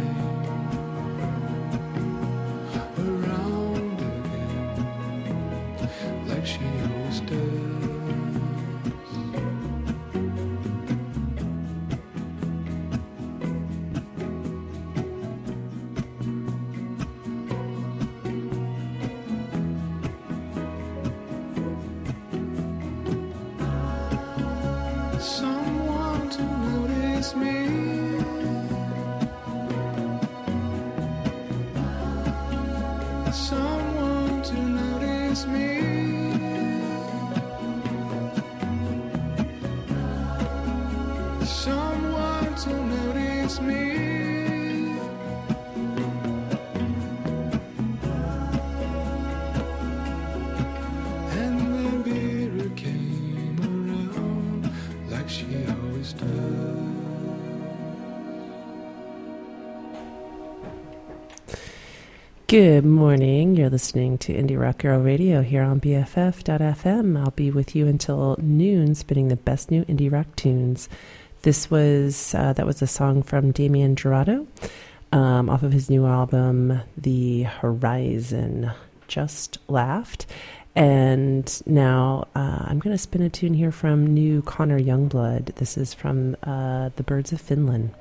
around again, like she always does. Someone to notice me. Someone to notice me. Someone to notice me. And then Vera came around like she always does. Good morning. You're listening to Indie Rock Girl Radio here on BFF.FM. I'll be with you until noon, spinning the best new indie rock tunes. This was that was a song from Damien Jurado off of his new album, The Horizon. Just laughed. And now I'm going to spin a tune here from new Connor Youngblood. This is from the Birds of Finland.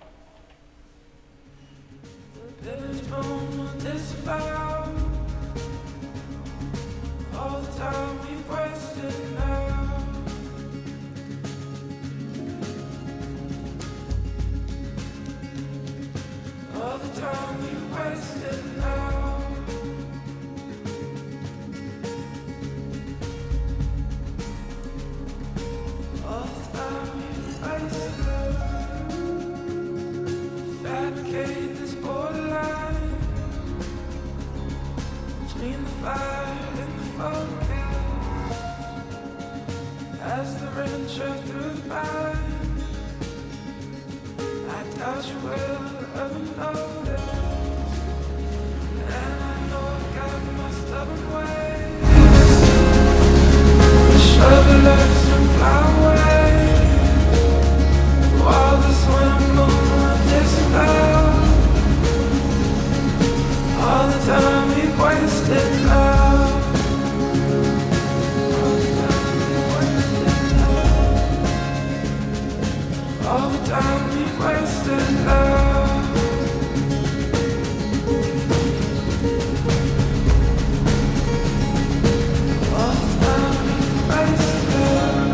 Fabricate this borderline between the fire and the focus. As the rain chirps through the pine, I doubt you will ever notice. And I know I've got my stubborn ways. The shovelers and fly away while the swim moon disappears. All the time we've wasted now. All the time we've wasted now. All the time we've wasted.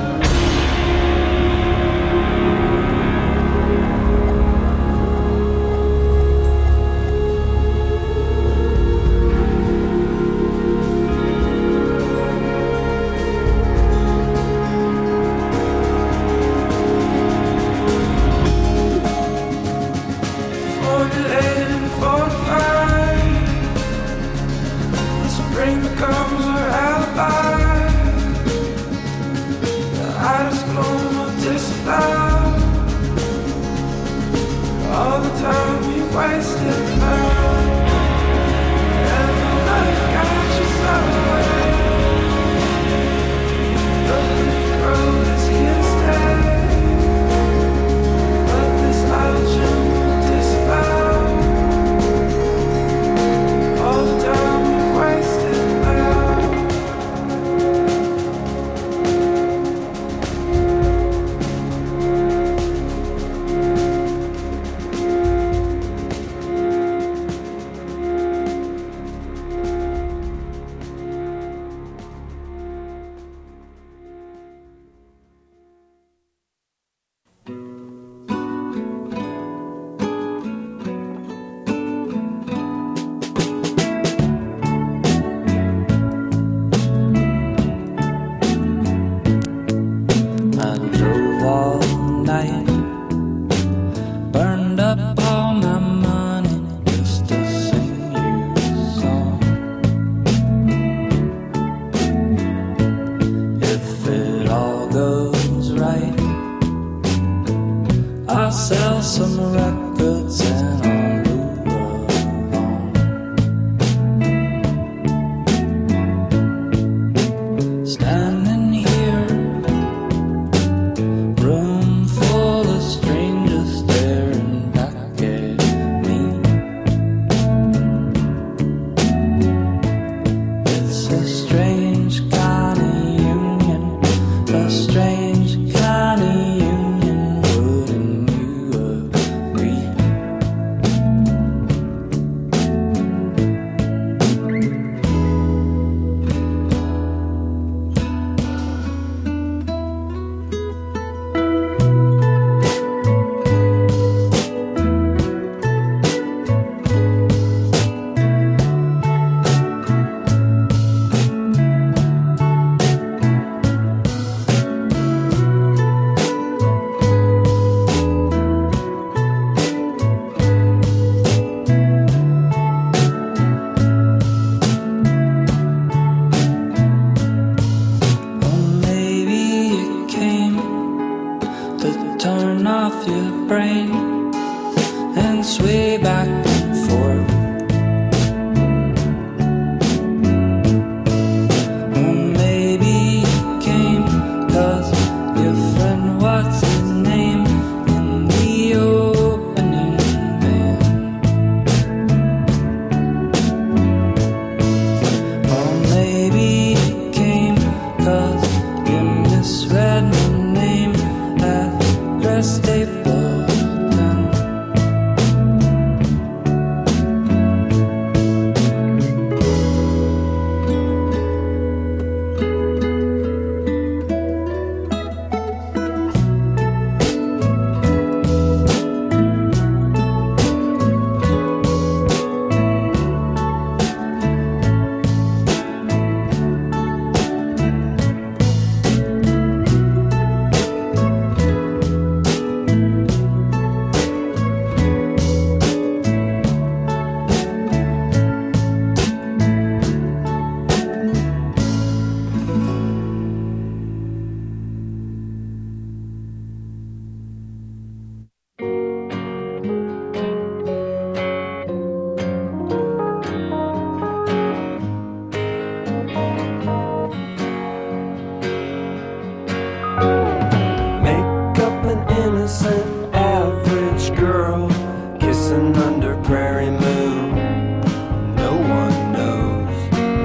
prairie moon, no one knows.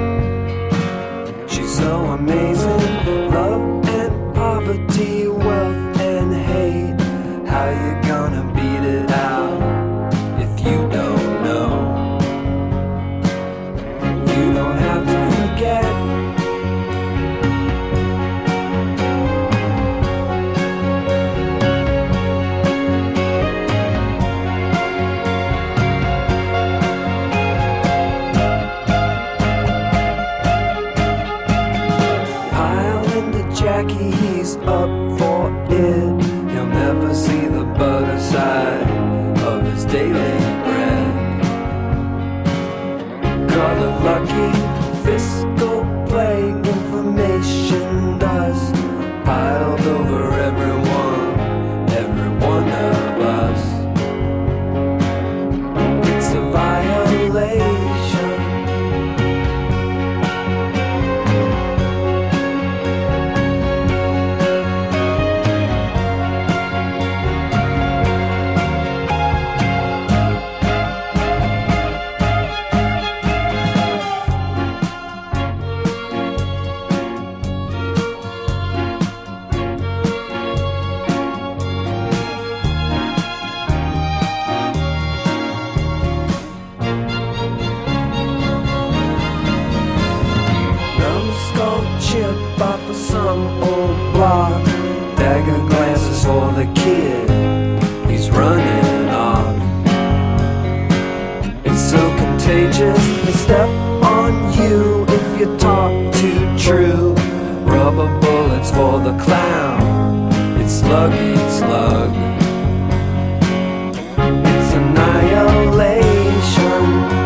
She's so amazing, love and poverty, wealth and hate. How you gonna beat it out if you don't know? You don't have to forget. Jackie, he's up for it. He'll never see the butter side of his daily bread. Color lucky, fiscal plague, information dust piled over everyone, every one of us. It's a violation. Off of some old block, dagger glances for the kid, he's running off. It's so contagious, they step on you if you talk too true. Rubber bullets for the clown, it's sluggy slug. It's annihilation.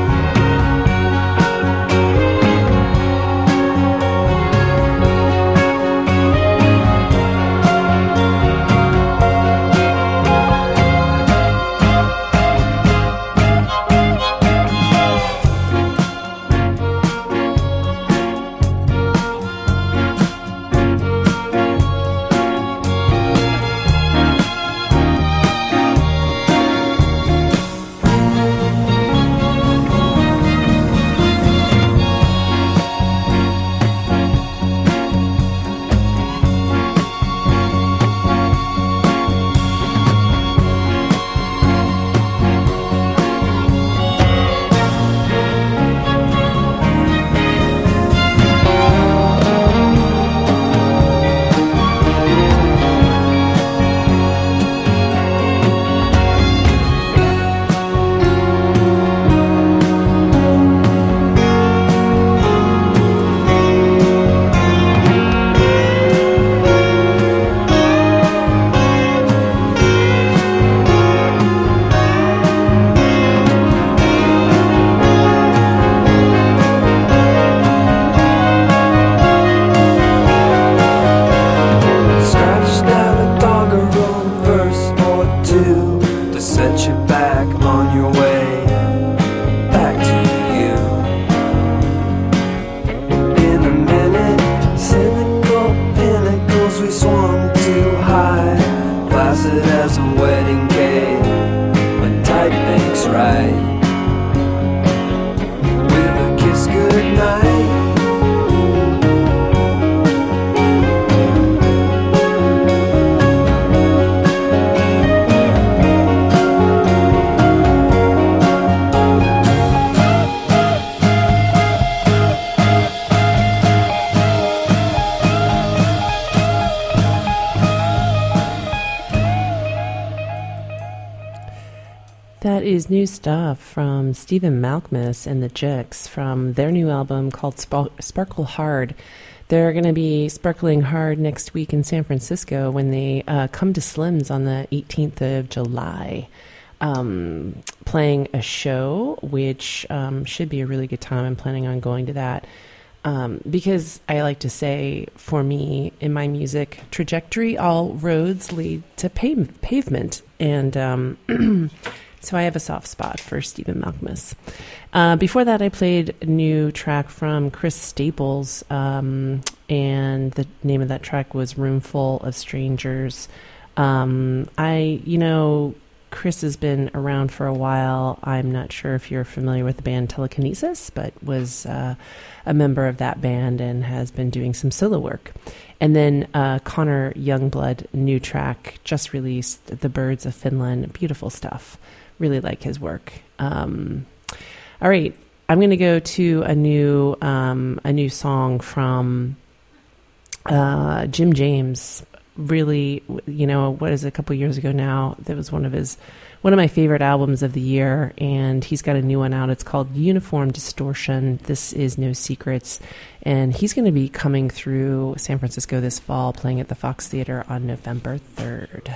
That is new stuff from Stephen Malkmus and the Jicks from their new album called Sparkle Hard. They're going to be sparkling hard next week in San Francisco when they come to Slim's on the 18th of July, playing a show, which should be a really good time. I'm planning on going to that because I like to say, for me, in my music trajectory, all roads lead to pavement. And so I have a soft spot for Stephen Malkmus. Before that, I played a new track from Chris Staples, and the name of that track was Roomful of Strangers. Chris has been around for a while. I'm not sure if you're familiar with the band Telekinesis, but was a member of that band and has been doing some solo work. And then Connor Youngblood, new track, just released, The Birds of Finland. Beautiful stuff. Really like his work. All right, I'm going to go to a new song from Jim James. Really, what is it, a couple years ago now? That was one of my favorite albums of the year, and he's got a new one out. It's called Uniform Distortion. This is No Secrets, and he's going to be coming through San Francisco this fall, playing at the Fox Theater on November 3rd.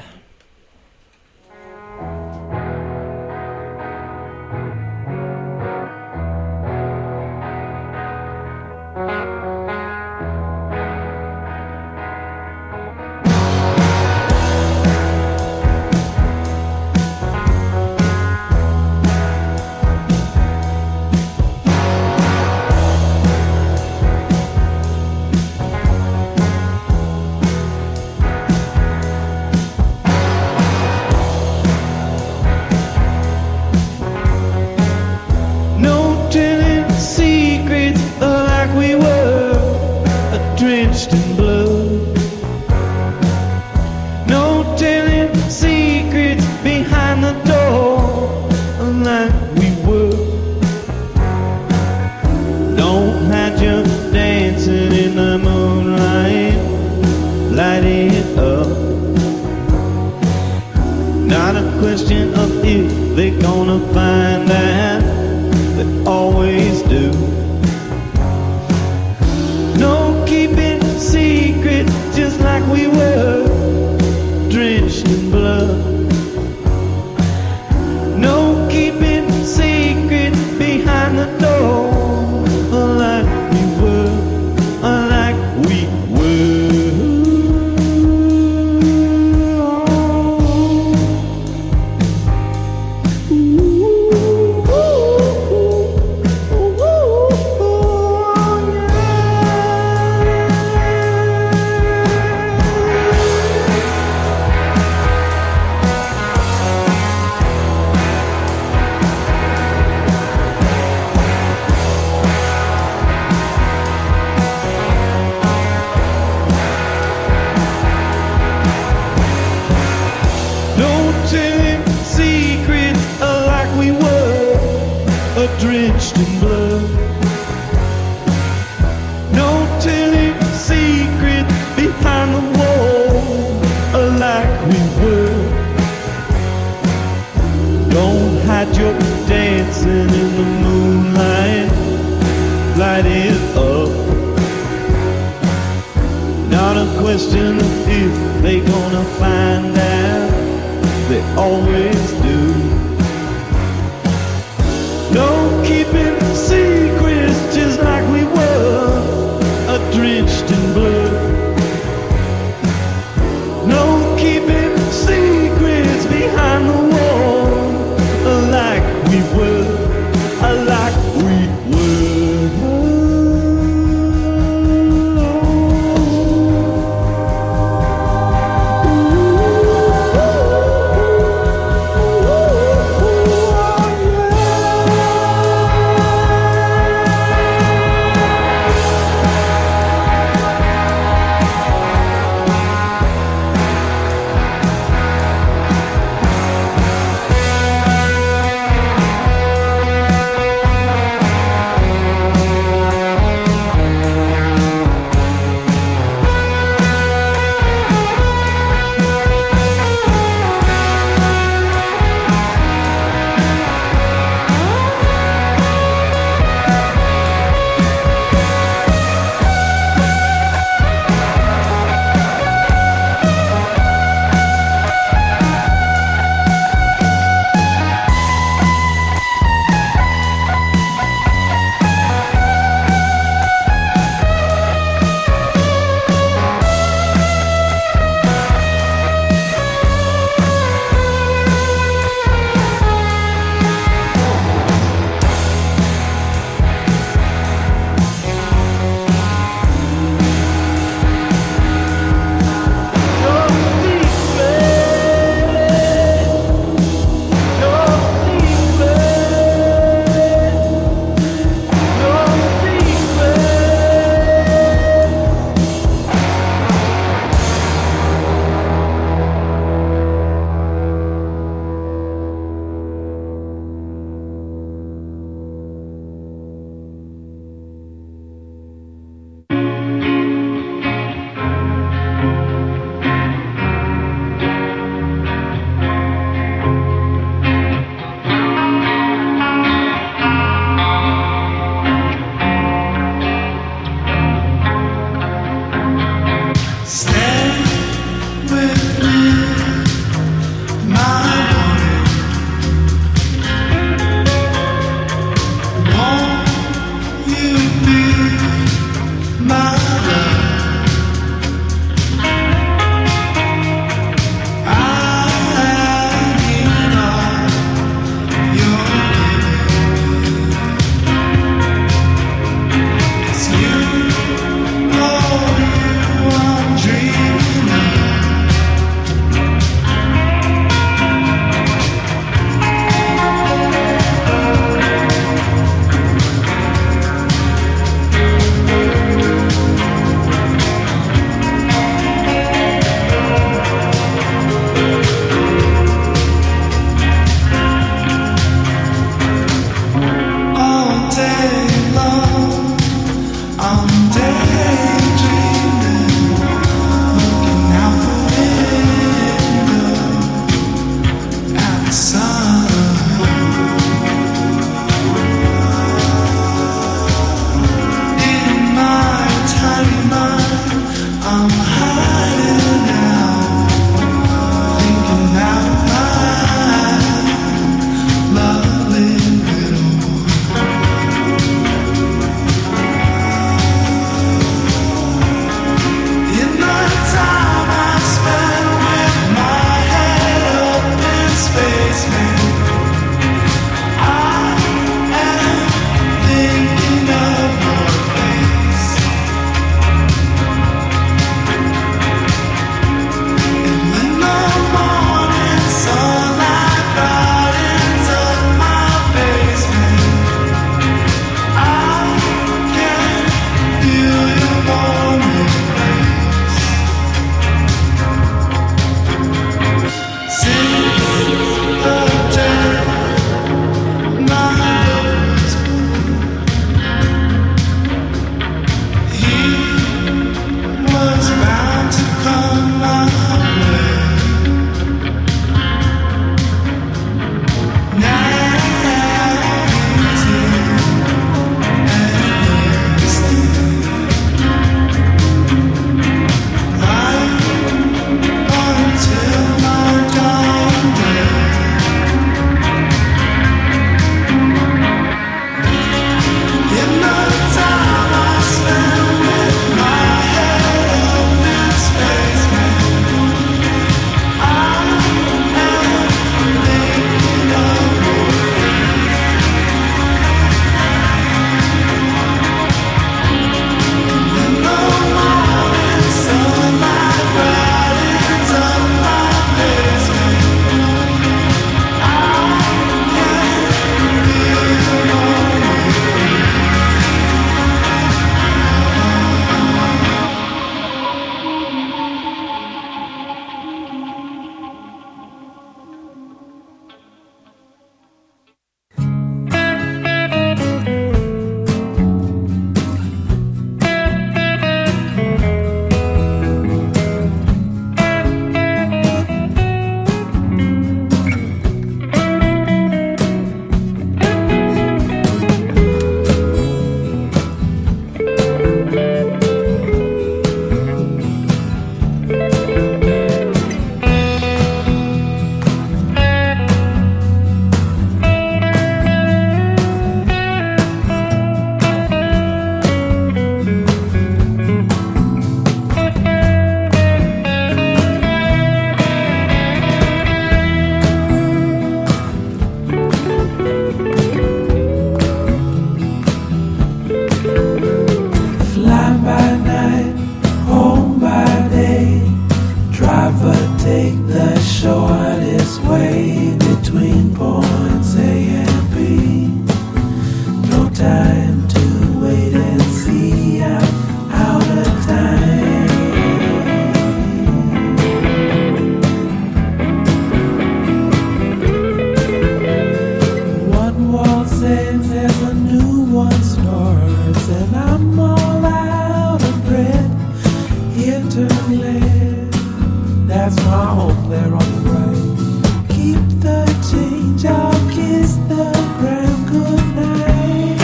ends as a new one starts, and I'm all out of breath. Here turn left, that's my home there on the right. Keep the change, I'll kiss the ground goodnight.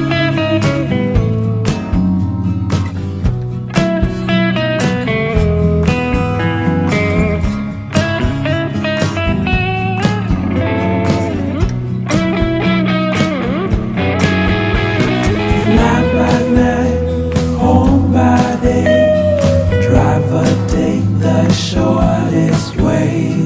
Fly by night, home by day. Driver, take the shortest way.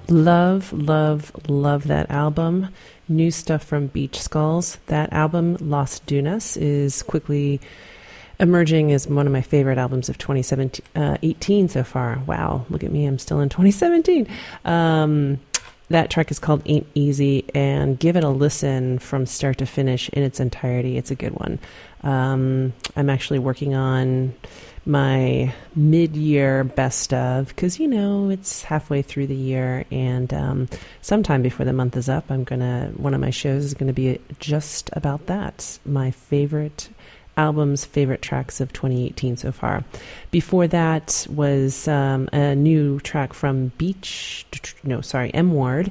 Love, love, love that album. New stuff from Beach Skulls. That album, Las Dunas, is quickly emerging as one of my favorite albums of 2018 so far. Wow, look at me, I'm still in 2017. That track is called Ain't Easy, and give it a listen from start to finish in its entirety. It's a good one. I'm actually working on my mid-year best of, because, it's halfway through the year, and sometime before the month is up, one of my shows is going to be just about that. My favorite albums, favorite tracks of 2018 so far. Before that was a new track from M Ward.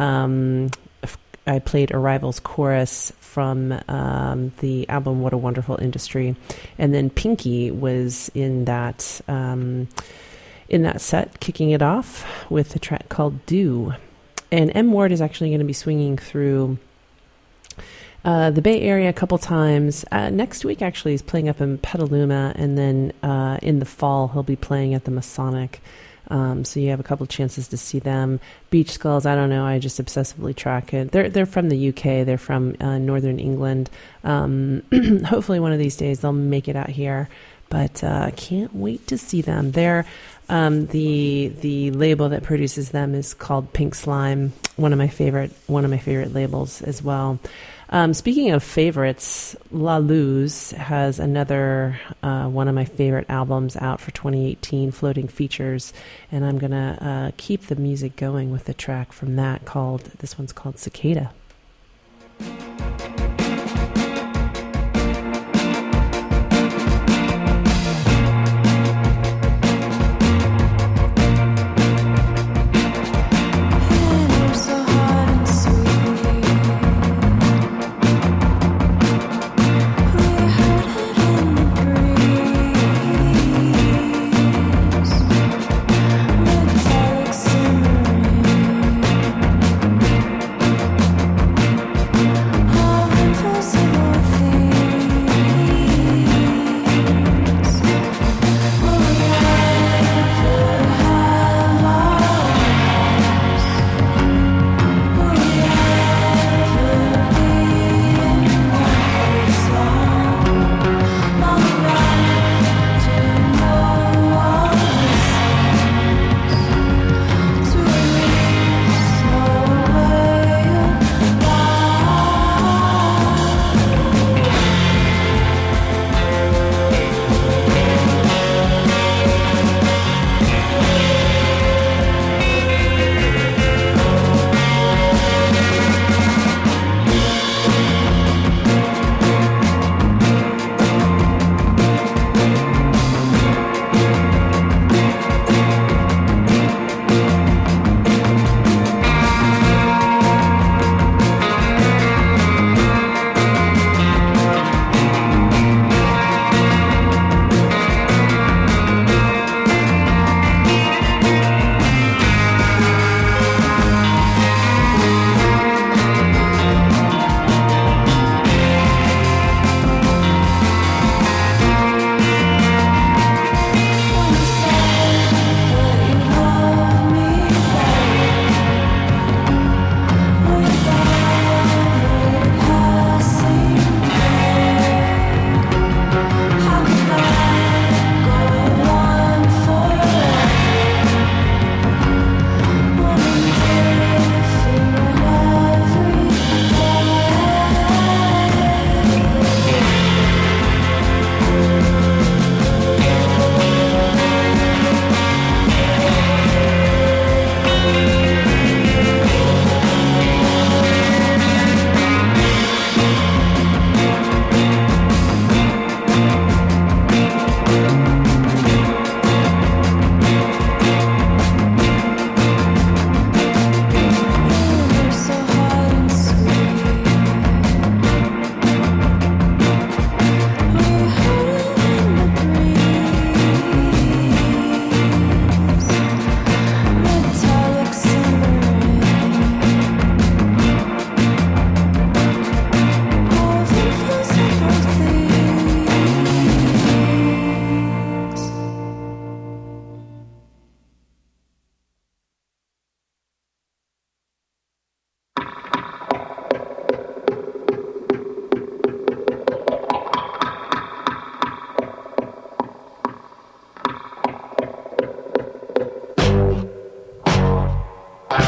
I played Arrival's Chorus from the album What a Wonderful Industry, and then Pinky was in that set, kicking it off with a track called Do. And M Ward is actually going to be swinging through the Bay Area a couple times. Next week, actually, he's playing up in Petaluma, and then in the fall, he'll be playing at the Masonic. So you have a couple chances to see them. Beach Skulls, I don't know, I just obsessively track it. They're from the UK, they're from Northern England. Hopefully one of these days they'll make it out here, but can't wait to see them. They're the label that produces them is called Pink Slime, one of my favorite labels as well. Speaking of favorites, La Luz has another one of my favorite albums out for 2018, Floating Features, and I'm going to keep the music going with the track from that this one's called Cicada.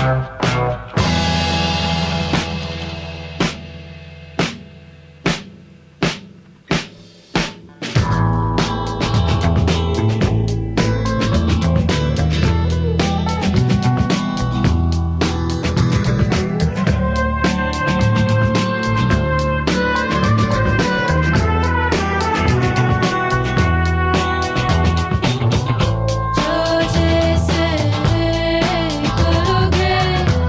जो जैसे करोगे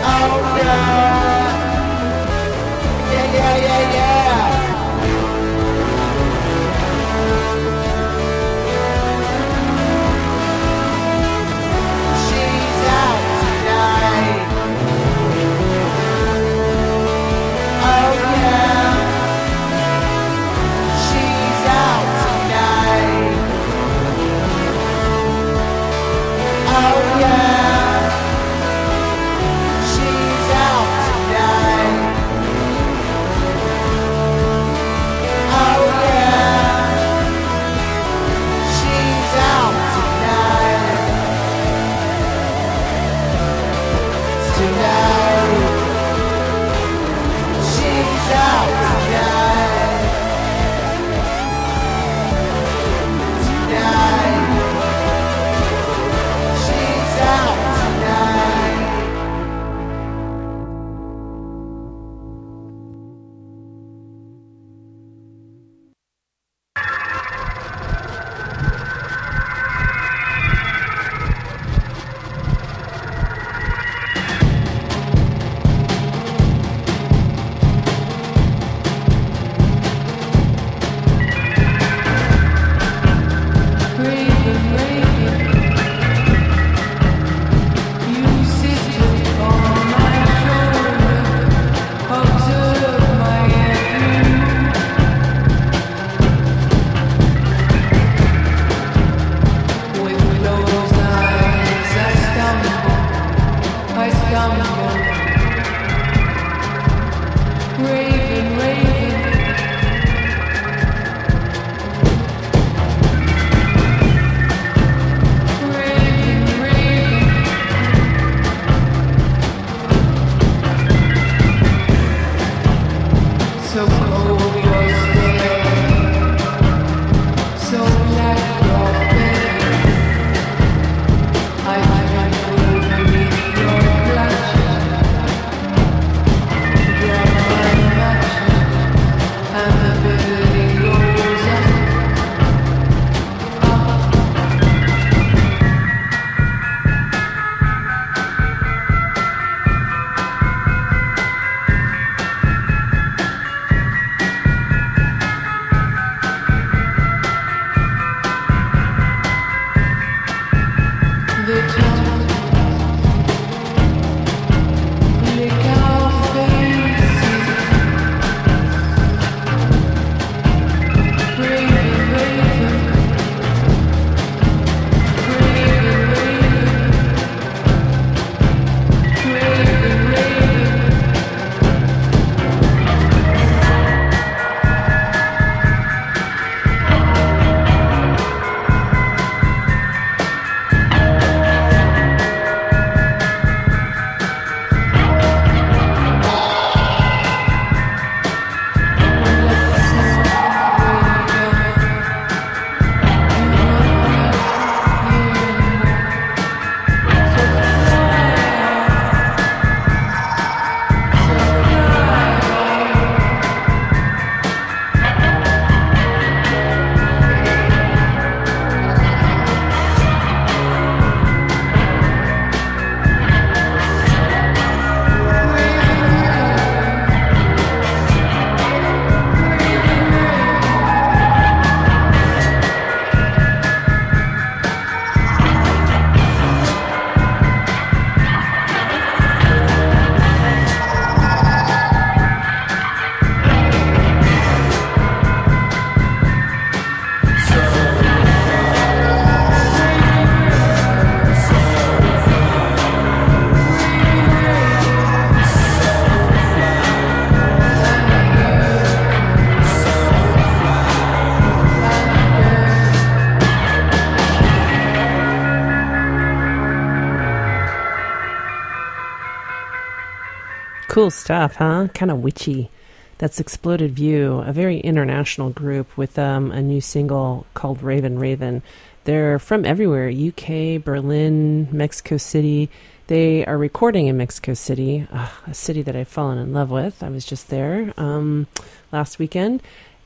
Cool stuff, huh? Kind of witchy. That's Exploded View, a very international group with a new single called Raven Raven. They're from everywhere, UK, Berlin, Mexico City. They are recording in Mexico City, a city that I've fallen in love with. I was just there last weekend.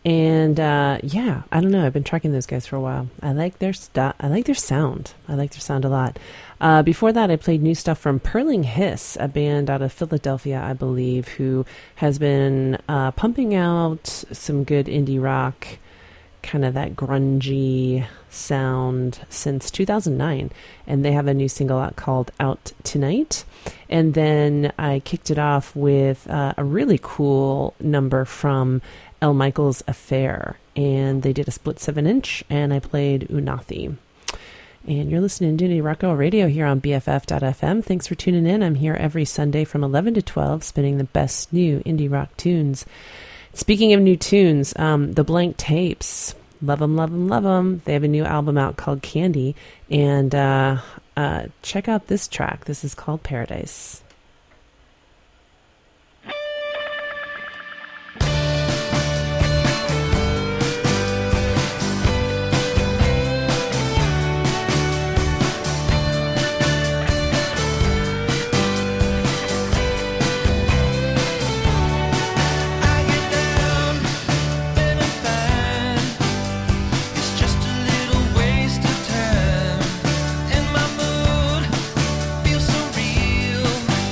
And yeah, I don't know. I've been tracking those guys for a while. I like their stuff. I like their sound. I like their sound a lot. Before that, I played new stuff from Purling Hiss, a band out of Philadelphia, I believe, who has been pumping out some good indie rock, kind of that grungy sound since 2009. And they have a new single out called Out Tonight. And then I kicked it off with a really cool number from El Michaels Affair. And they did a split 7-inch, and I played Unathi. And you're listening to Indie Rock Radio here on BFF.FM. Thanks for tuning in. I'm here every Sunday from 11 to 12, spinning the best new indie rock tunes. Speaking of new tunes, the Blank Tapes, love them, love them, love them. They have a new album out called Candy, and check out this track. This is called Paradise. Feels so real.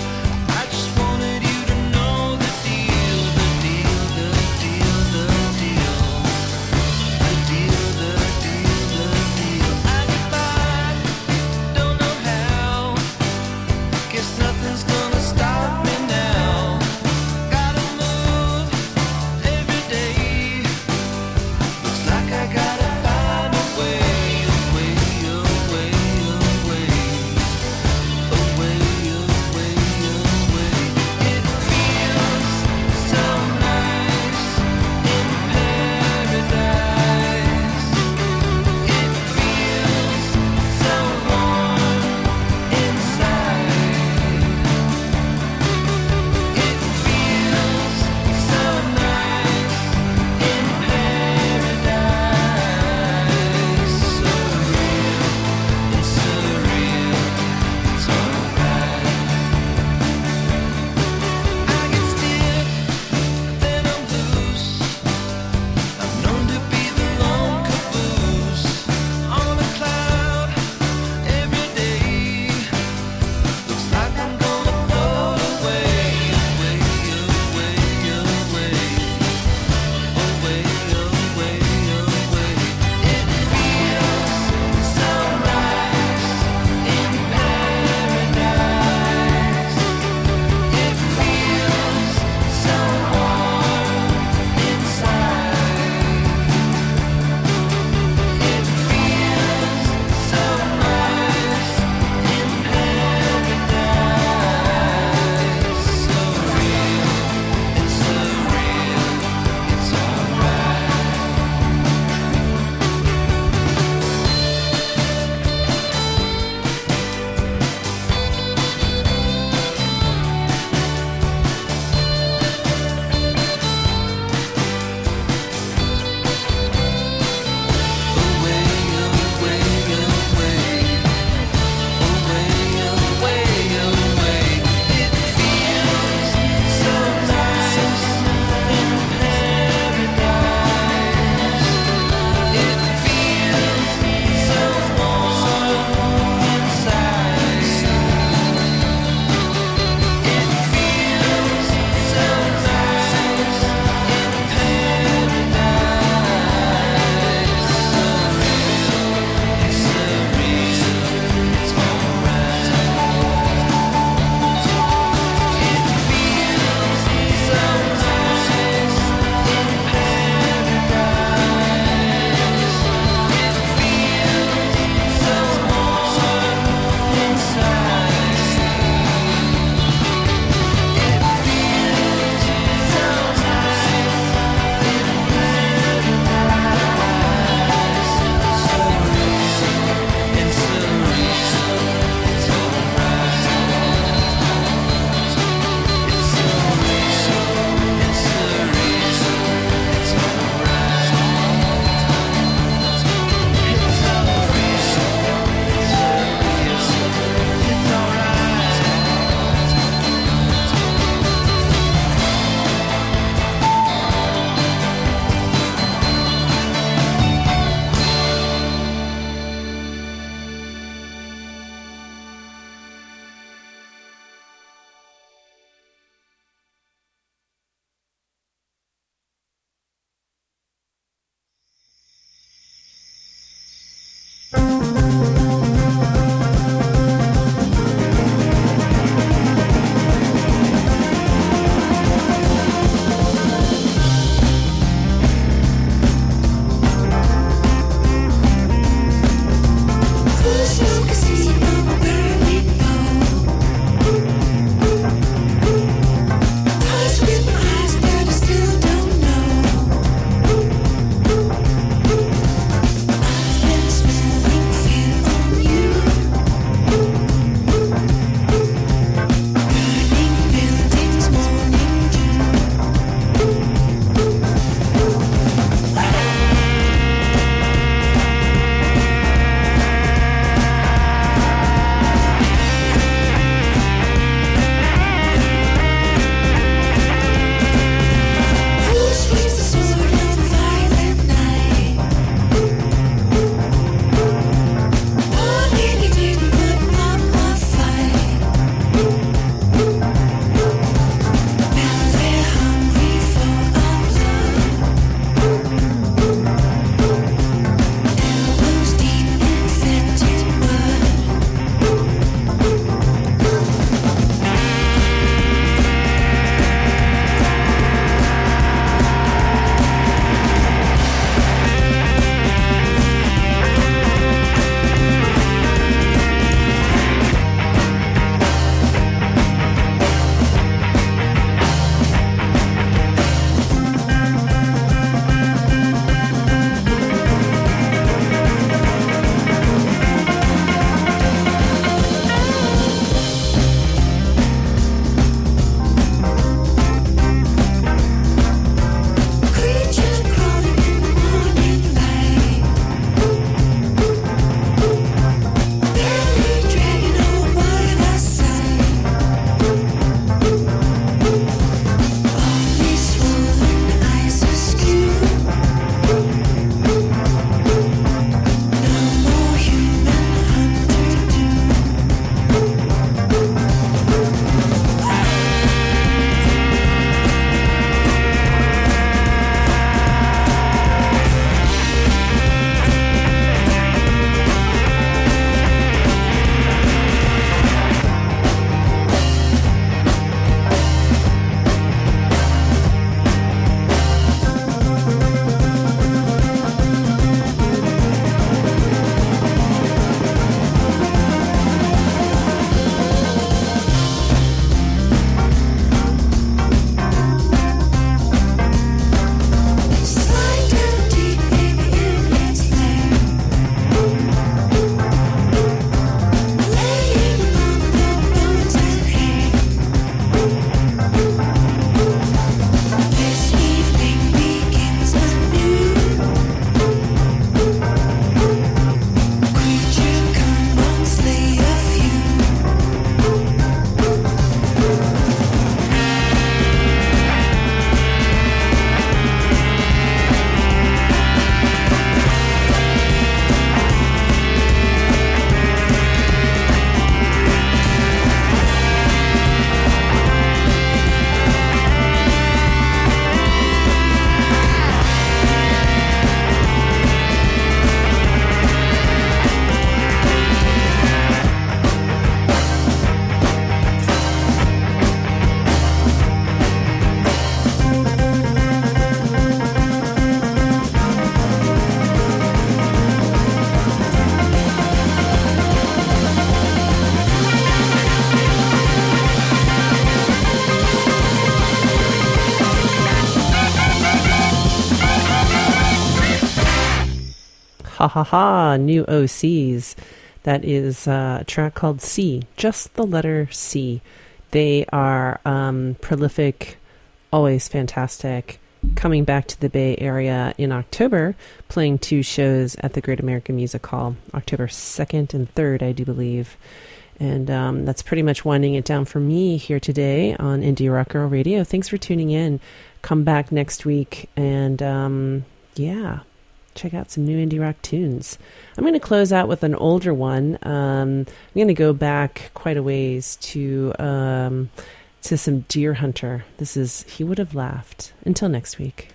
Ha ha ha, new OCs. That is a track called C, just the letter C. They are prolific, always fantastic. Coming back to the Bay Area in October, playing 2 shows at the Great American Music Hall, October 2nd and 3rd, I do believe. And that's pretty much winding it down for me here today on Indie Rock Girl Radio. Thanks for tuning in. Come back next week and, check out some new indie rock tunes. I'm going to close out with an older one. I'm going to go back quite a ways to some Deer Hunter. This is He Would Have Laughed. Until next week.